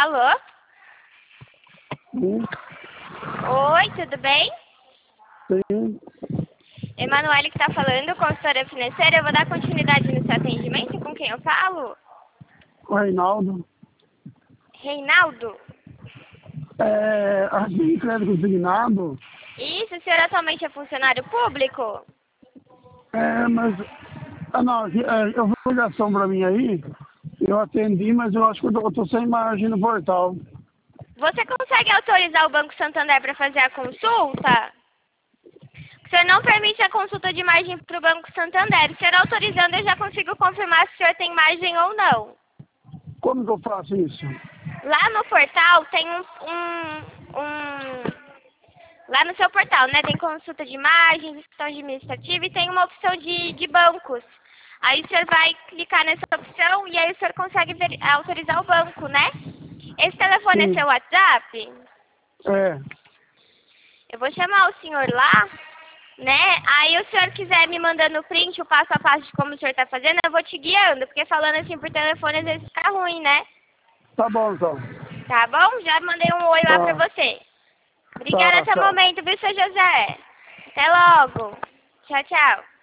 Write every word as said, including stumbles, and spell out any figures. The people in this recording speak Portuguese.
Alô? Sim. Oi, tudo bem? Sim. Emanuele que está falando, consultora financeira. Eu vou dar continuidade no seu atendimento. Com quem eu falo? O Reinaldo. Reinaldo? É, a gente tem crédito consignado. Isso, o senhor atualmente é funcionário público? É, mas... Ah, não, aqui, é, eu vou ligação pra mim aí. Eu atendi, mas eu acho que eu tô, eu tô sem imagem no portal. Você consegue autorizar o Banco Santander para fazer a consulta? O senhor não permite a consulta de margem para o Banco Santander. O senhor autorizando, eu já consigo confirmar se o senhor tem margem ou não. Como que eu faço isso? Lá no portal tem um, um, um... Lá no seu portal, né? Tem consulta de margens, discussão administrativa e tem uma opção de, de bancos. Aí o senhor vai clicar nessa opção e aí o senhor consegue ver, autorizar o banco, né? Esse telefone é Sim. seu WhatsApp? É. Eu vou chamar o senhor lá, né? Aí o senhor quiser me mandando o print, o passo a passo de como o senhor tá fazendo, eu vou te guiando, porque falando assim por telefone às vezes fica ruim, né? Tá bom, então. Tá bom? Já mandei um oi lá pra Tá. você. Obrigada Tá, até o tchau. momento, viu, seu José? Até logo. Tchau, tchau.